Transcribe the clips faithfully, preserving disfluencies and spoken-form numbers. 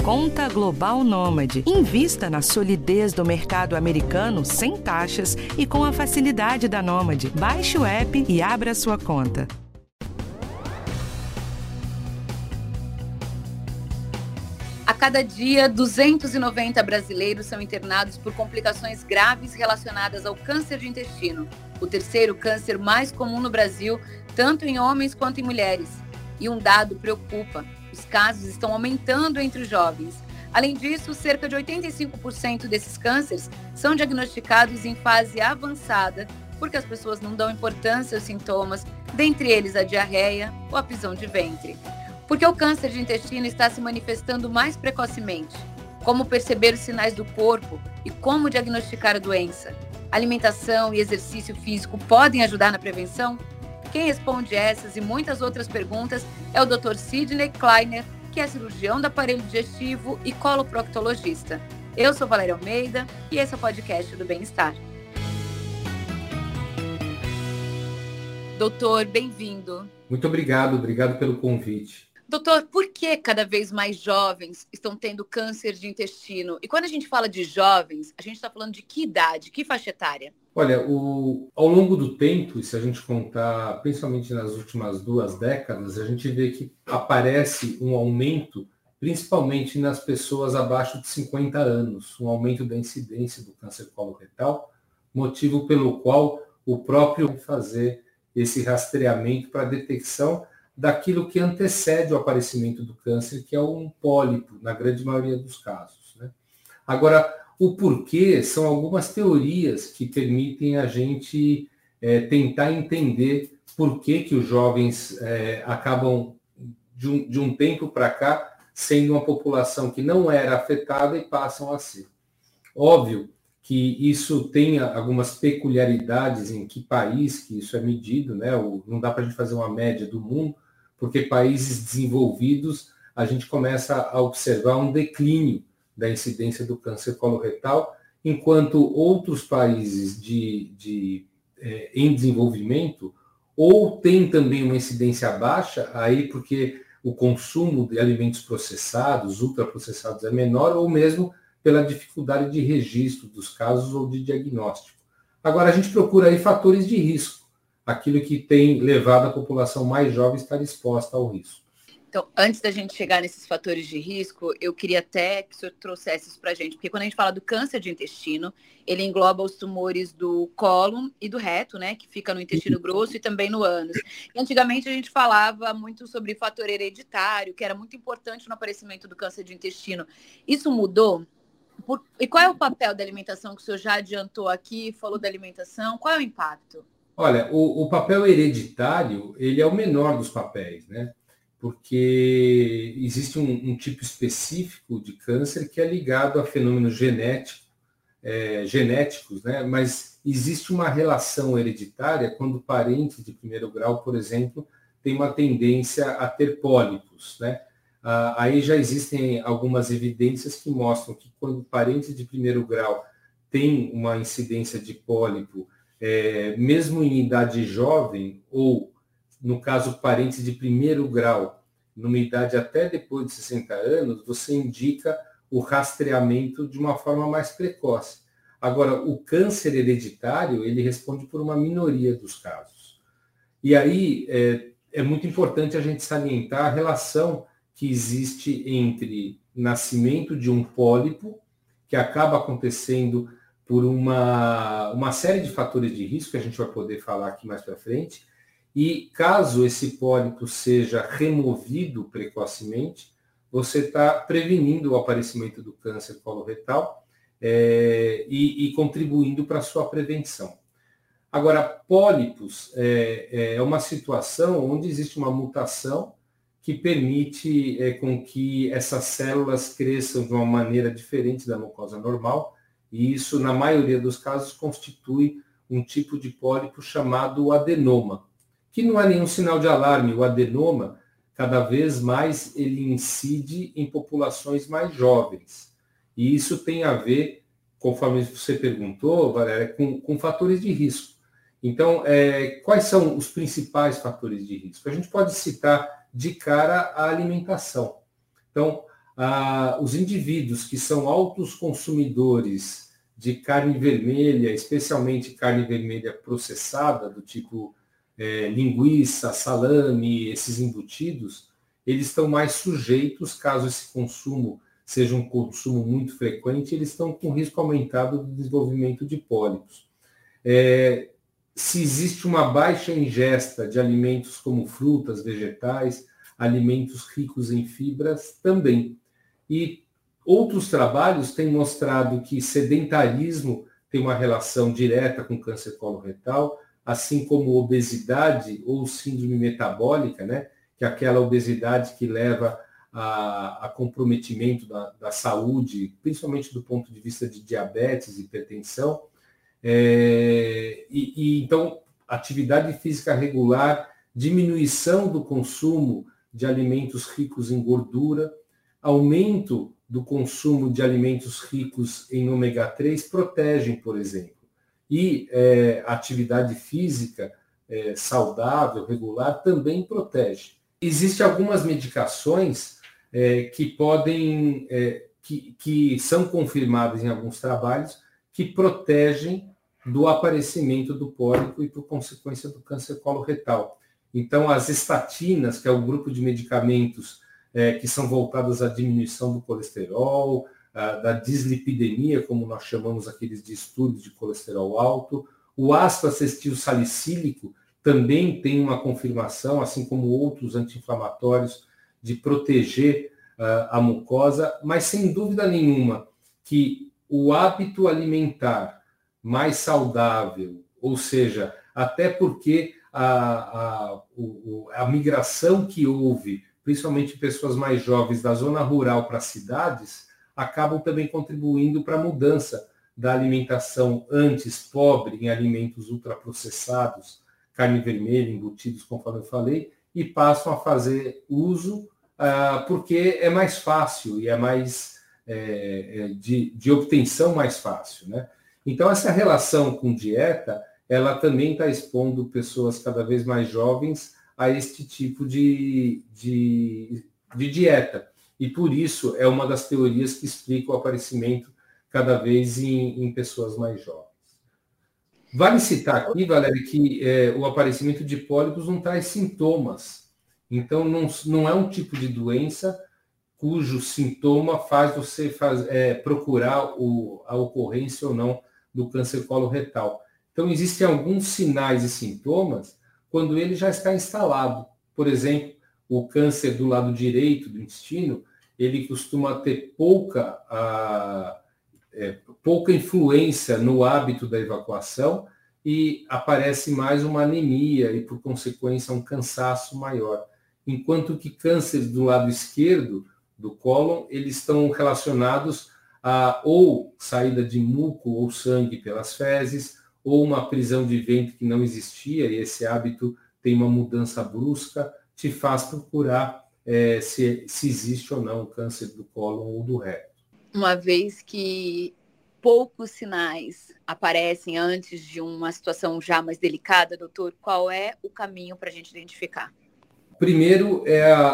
Conta Global Nômade. Invista na solidez do mercado americano sem taxas e com a facilidade da Nômade. Baixe o app e abra sua conta. A cada dia, duzentos e noventa brasileiros são internados por complicações graves relacionadas ao câncer de intestino, o terceiro câncer mais comum no Brasil, tanto em homens quanto em mulheres. E um dado preocupa: os casos estão aumentando entre os jovens. Além disso, cerca de oitenta e cinco por cento desses cânceres são diagnosticados em fase avançada, porque as pessoas não dão importância aos sintomas, dentre eles a diarreia ou a prisão de ventre. Porque o câncer de intestino está se manifestando mais precocemente. Como perceber os sinais do corpo e como diagnosticar a doença? Alimentação e exercício físico podem ajudar na prevenção? Quem responde essas e muitas outras perguntas é o doutor Sidney Kleiner, que é cirurgião do aparelho digestivo e coloproctologista. Eu sou Valéria Almeida e esse é o podcast do Bem-Estar. Doutor, bem-vindo. Muito obrigado, obrigado pelo convite. Doutor, por que cada vez mais jovens estão tendo câncer de intestino? E quando a gente fala de jovens, a gente está falando de que idade, que faixa etária? Olha, o, ao longo do tempo, e se a gente contar, principalmente nas últimas duas décadas, a gente vê que aparece um aumento, principalmente nas pessoas abaixo de cinquenta anos, um aumento da incidência do câncer coloretal, motivo pelo qual o próprio fazer esse rastreamento para detecção daquilo que antecede o aparecimento do câncer, que é um pólipo, na grande maioria dos casos, né? Agora, o porquê são algumas teorias que permitem a gente é, tentar entender por que, que os jovens é, acabam, de um, de um tempo para cá, sendo uma população que não era afetada e passam a ser. Óbvio que isso tem algumas peculiaridades em que país que isso é medido, né? Não dá para a gente fazer uma média do mundo, porque países desenvolvidos, a gente começa a observar um declínio da incidência do câncer coloretal, enquanto outros países de, de, é, em desenvolvimento ou tem também uma incidência baixa, aí porque o consumo de alimentos processados, ultraprocessados é menor, ou mesmo pela dificuldade de registro dos casos ou de diagnóstico. Agora, a gente procura aí fatores de risco, aquilo que tem levado a população mais jovem a estar exposta ao risco. Então, antes da gente chegar nesses fatores de risco, eu queria até que o senhor trouxesse isso para a gente, porque quando a gente fala do câncer de intestino, ele engloba os tumores do cólon e do reto, né, que fica no intestino grosso e também no ânus. E antigamente a gente falava muito sobre fator hereditário, que era muito importante no aparecimento do câncer de intestino. Isso mudou? Por... E qual é o papel da alimentação, que o senhor já adiantou aqui, falou da alimentação, qual é o impacto? Olha, o, o papel hereditário, ele é o menor dos papéis, né? Porque existe um, um tipo específico de câncer que é ligado a fenômenos genético, é, genéticos, né? Mas existe uma relação hereditária quando o parente de primeiro grau, por exemplo, tem uma tendência a ter pólipos, né? Ah, aí já existem algumas evidências que mostram que quando o parente de primeiro grau tem uma incidência de pólipo, é, mesmo em idade jovem, ou, no caso, parentes de primeiro grau, numa idade até depois de sessenta anos, você indica o rastreamento de uma forma mais precoce. Agora, o câncer hereditário, ele responde por uma minoria dos casos. E aí, é, é muito importante a gente salientar a relação que existe entre nascimento de um pólipo, que acaba acontecendo por uma, uma série de fatores de risco, que a gente vai poder falar aqui mais para frente, e caso esse pólipo seja removido precocemente, você está prevenindo o aparecimento do câncer coloretal é, e, e contribuindo para a sua prevenção. Agora, pólipos é, é uma situação onde existe uma mutação que permite é, com que essas células cresçam de uma maneira diferente da mucosa normal, e isso, na maioria dos casos, constitui um tipo de pólipo chamado adenoma, que não é nenhum sinal de alarme. O adenoma, cada vez mais, ele incide em populações mais jovens. E isso tem a ver, conforme você perguntou, Valéria, com, com fatores de risco. Então, é, quais são os principais fatores de risco? A gente pode citar de cara a alimentação. Então, ah, os indivíduos que são altos consumidores de carne vermelha, especialmente carne vermelha processada, do tipo é, linguiça, salame, esses embutidos, eles estão mais sujeitos, caso esse consumo seja um consumo muito frequente, eles estão com risco aumentado do desenvolvimento de pólipos. É, se existe uma baixa ingesta de alimentos como frutas, vegetais, alimentos ricos em fibras, também. E outros trabalhos têm mostrado que sedentarismo tem uma relação direta com câncer coloretal, assim como obesidade ou síndrome metabólica, né, que é aquela obesidade que leva a, a comprometimento da, da saúde, principalmente do ponto de vista de diabetes e hipertensão. É, e, e, então, atividade física regular, diminuição do consumo de alimentos ricos em gordura, aumento do consumo de alimentos ricos em ômega três protegem, por exemplo. E é, a atividade física é, saudável, regular, também protege. Existem algumas medicações é, que podem, é, que, que são confirmadas em alguns trabalhos, que protegem do aparecimento do pólipo e, por consequência, do câncer coloretal. Então, as estatinas, que é o grupo de medicamentos é, que são voltados à diminuição do colesterol, a, da dislipidemia, como nós chamamos aqueles distúrbios de colesterol alto, o ácido acetil salicílico também tem uma confirmação, assim como outros anti-inflamatórios, de proteger uh, a mucosa, mas sem dúvida nenhuma que o hábito alimentar mais saudável, ou seja, até porque a, a, o, a migração que houve, principalmente em pessoas mais jovens da zona rural para as cidades, acabam também contribuindo para a mudança da alimentação antes pobre em alimentos ultraprocessados, carne vermelha, embutidos, conforme eu falei, e passam a fazer uso uh, porque é mais fácil e é mais é, de, de obtenção mais fácil, né? Então, essa relação com dieta, ela também está expondo pessoas cada vez mais jovens a este tipo de, de, de dieta. E, por isso, é uma das teorias que explica o aparecimento cada vez em, em pessoas mais jovens. Vale citar aqui, Valéria, que é, o aparecimento de pólipos não traz sintomas. Então, não, não é um tipo de doença cujo sintoma faz você faz, é, procurar o, a ocorrência ou não do câncer coloretal. Então, existem alguns sinais e sintomas quando ele já está instalado. Por exemplo, o câncer do lado direito do intestino, ele costuma ter pouca, a, é, pouca influência no hábito da evacuação e aparece mais uma anemia e, por consequência, um cansaço maior. Enquanto que cânceres do lado esquerdo do cólon, eles estão relacionados a ou saída de muco ou sangue pelas fezes, ou uma prisão de ventre que não existia, e esse hábito tem uma mudança brusca, te faz procurar é, se, se existe ou não câncer do cólon ou do reto. Uma vez que poucos sinais aparecem antes de uma situação já mais delicada, doutor, qual é o caminho para a gente identificar? Primeiro, é a,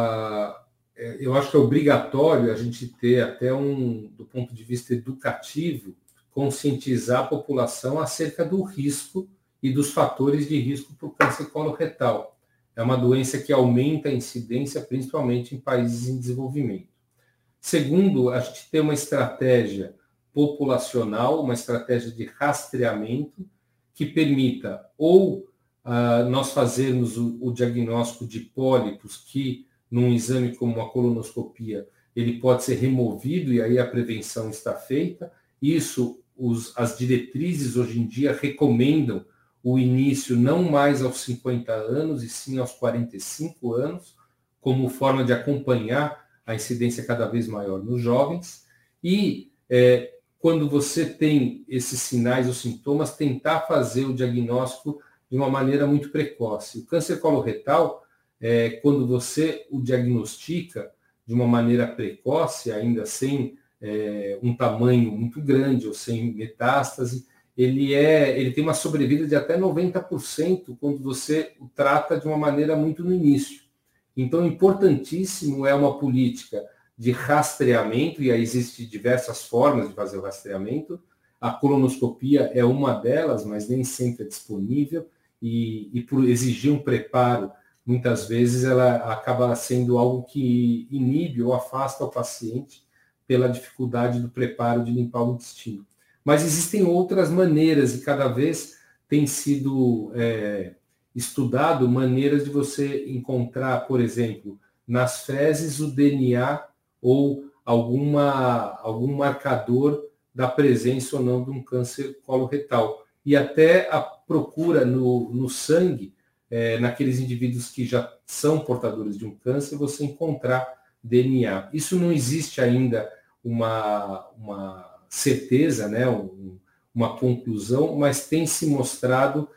a, eu acho que é obrigatório a gente ter até um, do ponto de vista educativo, conscientizar a população acerca do risco e dos fatores de risco para o câncer coloretal. É uma doença que aumenta a incidência, principalmente em países em desenvolvimento. Segundo, a gente tem uma estratégia populacional, uma estratégia de rastreamento que permita ou uh, nós fazermos o, o diagnóstico de pólipos que, num exame como a colonoscopia, ele pode ser removido e aí a prevenção está feita. Isso, os, as diretrizes hoje em dia recomendam o início não mais aos cinquenta anos, e sim aos quarenta e cinco anos, como forma de acompanhar a incidência cada vez maior nos jovens. E é, quando você tem esses sinais ou sintomas, tentar fazer o diagnóstico de uma maneira muito precoce. O câncer coloretal, é, quando você o diagnostica de uma maneira precoce, ainda sem é, um tamanho muito grande ou sem metástase, ele, é, ele tem uma sobrevida de até noventa por cento quando você o trata de uma maneira muito no início. Então, importantíssimo é uma política de rastreamento, e aí existem diversas formas de fazer o rastreamento. A colonoscopia é uma delas, mas nem sempre é disponível, e, e por exigir um preparo, muitas vezes ela acaba sendo algo que inibe ou afasta o paciente pela dificuldade do preparo de limpar o intestino. Mas existem outras maneiras, e cada vez tem sido é, estudado maneiras de você encontrar, por exemplo, nas fezes o D N A ou alguma, algum marcador da presença ou não de um câncer coloretal. E até a procura no, no sangue, é, naqueles indivíduos que já são portadores de um câncer, você encontrar D N A. Isso não existe ainda uma, uma certeza, né, um, uma conclusão, mas tem se mostrado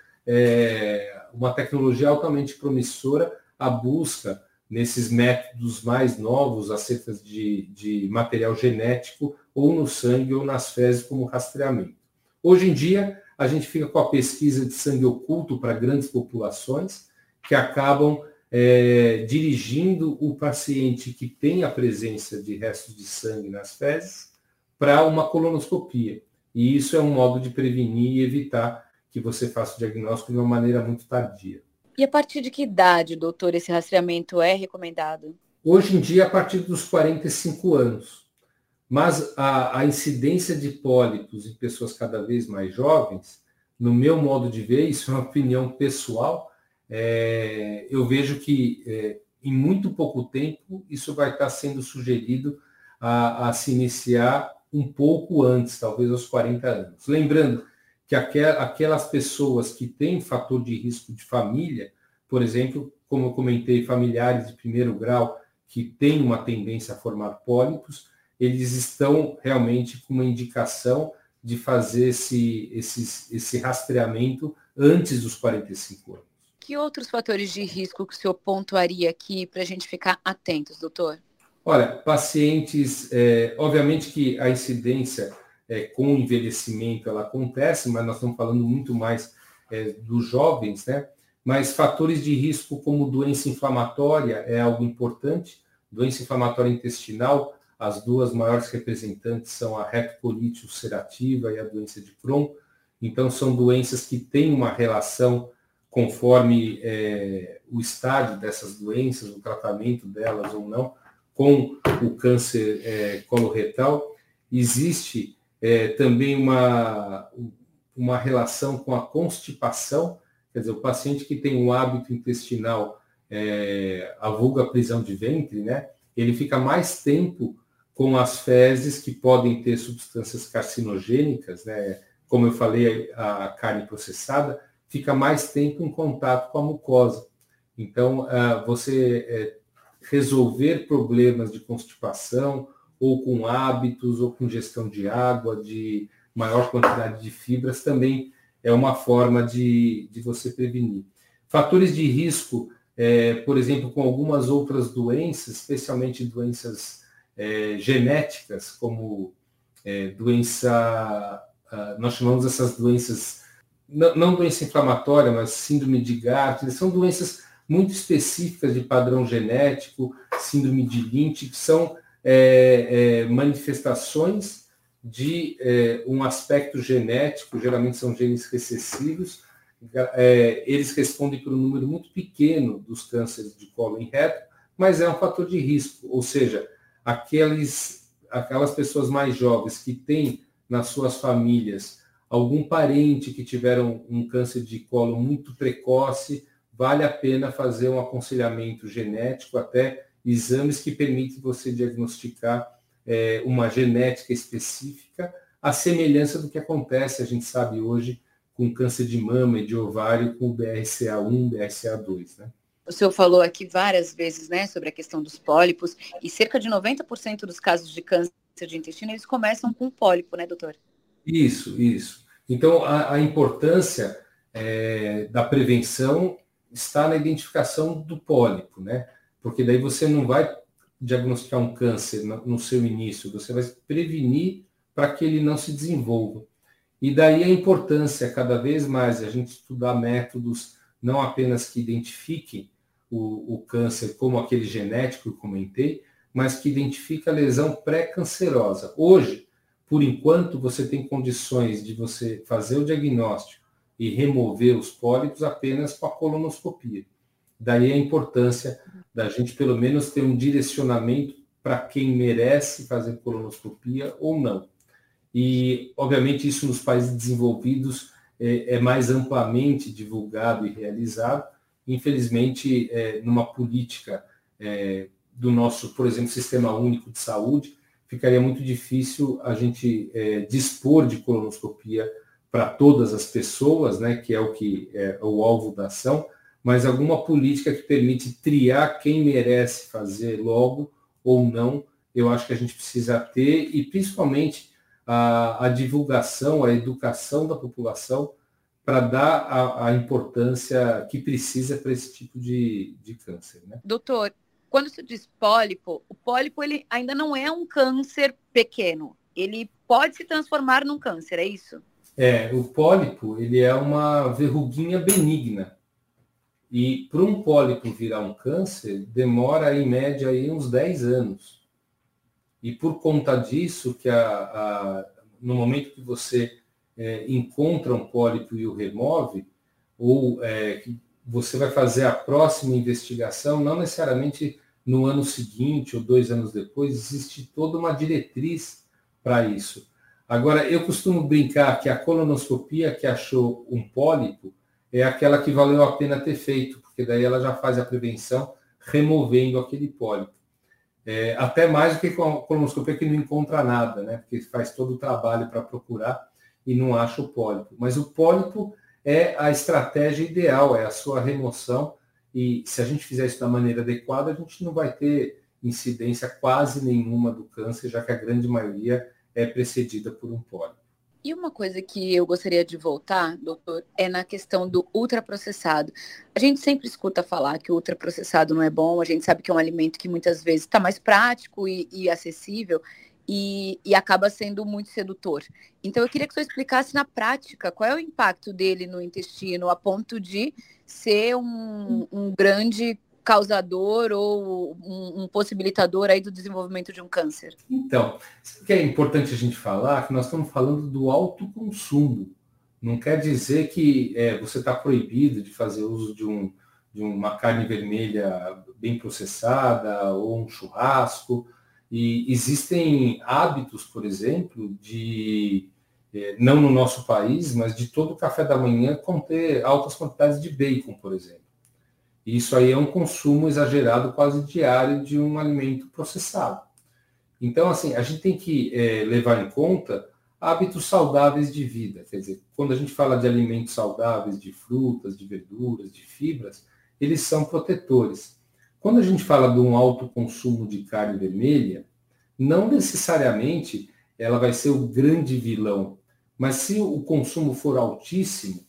é, uma tecnologia altamente promissora, a busca nesses métodos mais novos acerca de, de material genético, ou no sangue ou nas fezes, como rastreamento. Hoje em dia, a gente fica com a pesquisa de sangue oculto para grandes populações, que acabam é, dirigindo o paciente que tem a presença de restos de sangue nas fezes para uma colonoscopia. E isso é um modo de prevenir e evitar que você faça o diagnóstico de uma maneira muito tardia. E a partir de que idade, doutor, esse rastreamento é recomendado? Hoje em dia, a partir dos quarenta e cinco anos. Mas a, a incidência de pólipos em pessoas cada vez mais jovens, no meu modo de ver, isso é uma opinião pessoal, é, eu vejo que é, em muito pouco tempo isso vai estar sendo sugerido a, a se iniciar um pouco antes, talvez aos quarenta anos. Lembrando que aquelas pessoas que têm fator de risco de família, por exemplo, como eu comentei, familiares de primeiro grau que têm uma tendência a formar pólipos, eles estão realmente com uma indicação de fazer esse, esse, esse rastreamento antes dos quarenta e cinco anos. Que outros fatores de risco que o senhor pontuaria aqui para a gente ficar atentos, doutor? Olha, pacientes, é, obviamente que a incidência é, com o envelhecimento ela acontece, mas nós estamos falando muito mais é, dos jovens, né? Mas fatores de risco como doença inflamatória é algo importante, doença inflamatória intestinal, as duas maiores representantes são a retocolite ulcerativa e a doença de Crohn. Então, são doenças que têm uma relação conforme é, o estágio dessas doenças, o tratamento delas ou não, com o câncer é, coloretal. Existe é, também uma, uma relação com a constipação, quer dizer, o paciente que tem um hábito intestinal, é, a vulga prisão de ventre, né, ele fica mais tempo com as fezes que podem ter substâncias carcinogênicas, né? Como eu falei, a carne processada, fica mais tempo em contato com a mucosa. Então, você resolver problemas de constipação, ou com hábitos, ou com gestão de água, de maior quantidade de fibras, também é uma forma de, de você prevenir. Fatores de risco, é, por exemplo, com algumas outras doenças, especialmente doenças É, genéticas, como é, doença, uh, nós chamamos essas doenças, não, não doença inflamatória, mas síndrome de Gardner, são doenças muito específicas de padrão genético, síndrome de Lynch, que são é, é, manifestações de é, um aspecto genético, geralmente são genes recessivos, é, eles respondem por um número muito pequeno dos cânceres de colo e reto, mas é um fator de risco, ou seja, Aqueles, aquelas pessoas mais jovens que têm nas suas famílias algum parente que tiveram um câncer de colo muito precoce, vale a pena fazer um aconselhamento genético, até exames que permitem você diagnosticar é, uma genética específica, a semelhança do que acontece, a gente sabe hoje, com câncer de mama e de ovário, com o B R C A um, B R C A dois, né? O senhor falou aqui várias vezes, né, sobre a questão dos pólipos, e cerca de noventa por cento dos casos de câncer de intestino, eles começam com pólipo, né, doutor? Isso, isso. Então, a, a importância é, da prevenção está na identificação do pólipo, né? Porque daí você não vai diagnosticar um câncer no, no seu início, você vai prevenir para que ele não se desenvolva. E daí a importância, cada vez mais, a gente estudar métodos não apenas que identifiquem O, o câncer como aquele genético que eu comentei, mas que identifica a lesão pré-cancerosa. Hoje, por enquanto, você tem condições de você fazer o diagnóstico e remover os pólipos apenas com a colonoscopia. Daí a importância da gente, pelo menos, ter um direcionamento para quem merece fazer colonoscopia ou não. E, obviamente, isso nos países desenvolvidos é, é mais amplamente divulgado e realizado. Infelizmente, é, numa política é, do nosso, por exemplo, Sistema Único de Saúde, ficaria muito difícil a gente é, dispor de colonoscopia para todas as pessoas, né, que é o que é o alvo da ação, mas alguma política que permite triar quem merece fazer logo ou não, eu acho que a gente precisa ter, e principalmente a, a divulgação, a educação da população para dar a, a importância que precisa para esse tipo de, de câncer, né? Doutor, quando se diz pólipo, o pólipo ele ainda não é um câncer pequeno. Ele pode se transformar num câncer, é isso? É, o pólipo ele é uma verruguinha benigna. E para um pólipo virar um câncer, demora em média aí uns dez anos. E por conta disso, que a, a, no momento que você é, encontra um pólipo e o remove, ou é, que você vai fazer a próxima investigação, não necessariamente no ano seguinte ou dois anos depois, existe toda uma diretriz para isso. Agora, eu costumo brincar que a colonoscopia que achou um pólipo é aquela que valeu a pena ter feito, porque daí ela já faz a prevenção removendo aquele pólipo. É, até mais do que com a colonoscopia que não encontra nada, né? Porque faz todo o trabalho para procurar e não acha o pólipo. Mas o pólipo é a estratégia ideal, é a sua remoção, e se a gente fizer isso da maneira adequada, a gente não vai ter incidência quase nenhuma do câncer, já que a grande maioria é precedida por um pólipo. E uma coisa que eu gostaria de voltar, doutor, é na questão do ultraprocessado. A gente sempre escuta falar que o ultraprocessado não é bom, a gente sabe que é um alimento que muitas vezes está mais prático e, e acessível e, e acaba sendo muito sedutor. Então eu queria que o senhor explicasse na prática qual é o impacto dele no intestino a ponto de ser um, um grande causador ou um, um possibilitador aí do desenvolvimento de um câncer. Então, o que é importante a gente falar que nós estamos falando do autoconsumo. Não quer dizer que é, você está proibido de fazer uso de, um, de uma carne vermelha bem processada ou um churrasco. E existem hábitos, por exemplo, de, é, não no nosso país, mas de todo o café da manhã conter altas quantidades de bacon, por exemplo. Isso aí é um consumo exagerado quase diário de um alimento processado. Então, assim, a gente tem que é, levar em conta hábitos saudáveis de vida. Quer dizer, quando a gente fala de alimentos saudáveis, de frutas, de verduras, de fibras, eles são protetores. Quando a gente fala de um alto consumo de carne vermelha, não necessariamente ela vai ser o grande vilão, mas se o consumo for altíssimo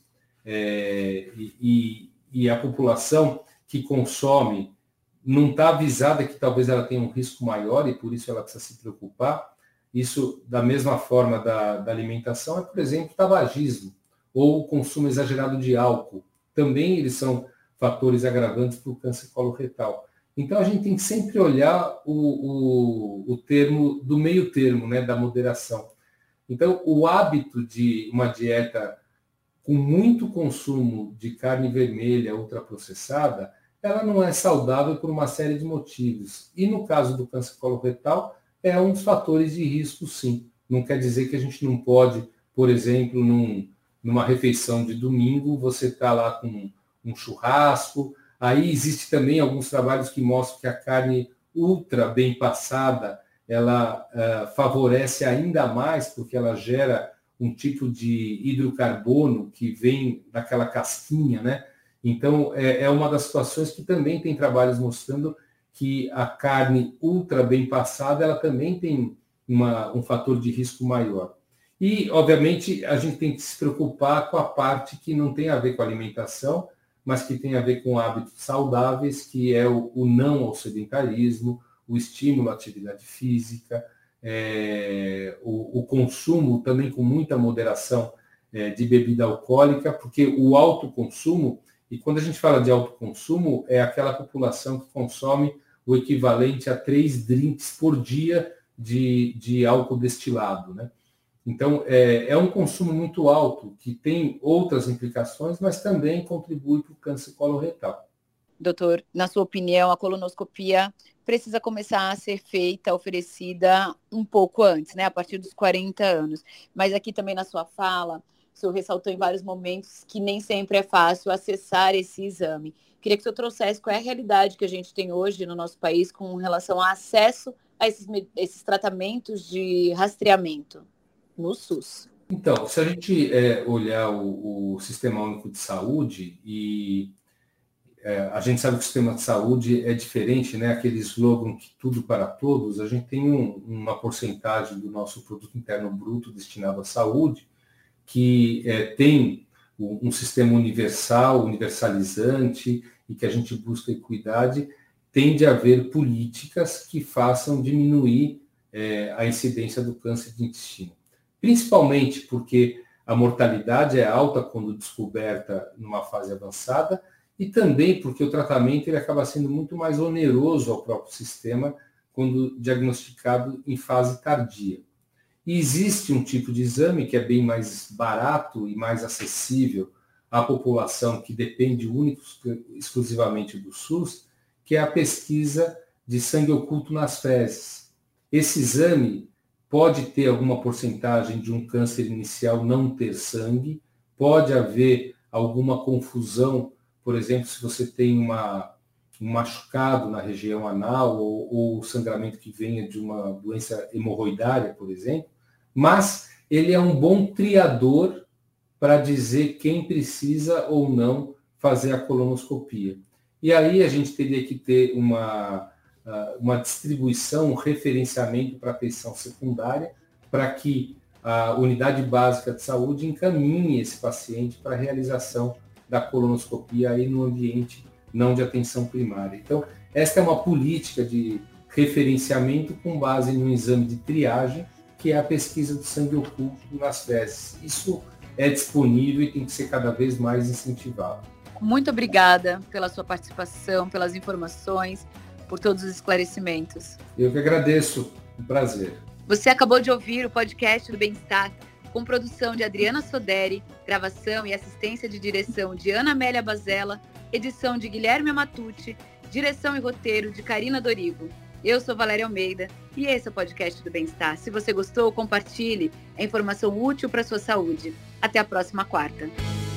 é, e, e a população que consome não está avisada que talvez ela tenha um risco maior e por isso ela precisa se preocupar. Isso, da mesma forma da, da alimentação, é, por exemplo, o tabagismo ou o consumo exagerado de álcool. Também eles são fatores agravantes para o câncer coloretal. Então, a gente tem que sempre olhar o, o, o termo do meio termo, né, da moderação. Então, o hábito de uma dieta com muito consumo de carne vermelha ultraprocessada, ela não é saudável por uma série de motivos. E no caso do câncer coloretal, é um dos fatores de risco, sim. Não quer dizer que a gente não pode, por exemplo, num, numa refeição de domingo, você está lá com um churrasco. Aí existe também alguns trabalhos que mostram que a carne ultra bem passada, ela uh, favorece ainda mais, porque ela gera um tipo de hidrocarbono que vem daquela casquinha, né? Então, é, é uma das situações que também tem trabalhos mostrando que a carne ultra bem passada, ela também tem uma, um fator de risco maior. E, obviamente, a gente tem que se preocupar com a parte que não tem a ver com a alimentação, mas que tem a ver com hábitos saudáveis, que é o, o não ao sedentarismo, o estímulo à atividade física, é, o, o consumo também com muita moderação é, de bebida alcoólica, porque o alto consumo, e quando a gente fala de alto consumo, é aquela população que consome o equivalente a três drinks por dia de, de álcool destilado, né? Então, é, é um consumo muito alto, que tem outras implicações, mas também contribui para o câncer coloretal. Doutor, na sua opinião, a colonoscopia precisa começar a ser feita, oferecida um pouco antes, né? A partir dos quarenta anos. Mas aqui também na sua fala, o senhor ressaltou em vários momentos que nem sempre é fácil acessar esse exame. Queria que o senhor trouxesse qual é a realidade que a gente tem hoje no nosso país com relação ao acesso a esses, esses tratamentos de rastreamento no SUS. Então, se a gente é, olhar o, o Sistema Único de Saúde, e é, a gente sabe que o sistema de saúde é diferente, né? Aquele slogan que tudo para todos, a gente tem um, uma porcentagem do nosso produto interno bruto destinado à saúde, que é, tem um sistema universal, universalizante, e que a gente busca equidade, tende a haver políticas que façam diminuir é, a incidência do câncer de intestino. Principalmente porque a mortalidade é alta quando descoberta numa fase avançada, e também porque o tratamento ele acaba sendo muito mais oneroso ao próprio sistema quando diagnosticado em fase tardia. E existe um tipo de exame que é bem mais barato e mais acessível à população que depende único exclusivamente do SUS, que é a pesquisa de sangue oculto nas fezes. Esse exame pode ter alguma porcentagem de um câncer inicial não ter sangue, pode haver alguma confusão, por exemplo, se você tem uma, um machucado na região anal ou, ou sangramento que venha de uma doença hemorroidária, por exemplo, mas ele é um bom triador para dizer quem precisa ou não fazer a colonoscopia. E aí a gente teria que ter uma, uma distribuição, um referenciamento para a atenção secundária, para que a unidade básica de saúde encaminhe esse paciente para a realização da colonoscopia aí no ambiente não de atenção primária. Então, esta é uma política de referenciamento com base no exame de triagem, que é a pesquisa do sangue oculto nas fezes. Isso é disponível e tem que ser cada vez mais incentivado. Muito obrigada pela sua participação, pelas informações, por todos os esclarecimentos. Eu que agradeço, um prazer. Você acabou de ouvir o podcast do Bem-Estar, com produção de Adriana Soderi, gravação e assistência de direção de Ana Amélia Bazella, edição de Guilherme Amatucci, direção e roteiro de Karina Dorigo. Eu sou Valéria Almeida e esse é o podcast do Bem-Estar. Se você gostou, compartilhe. É informação útil para a sua saúde. Até a próxima quarta.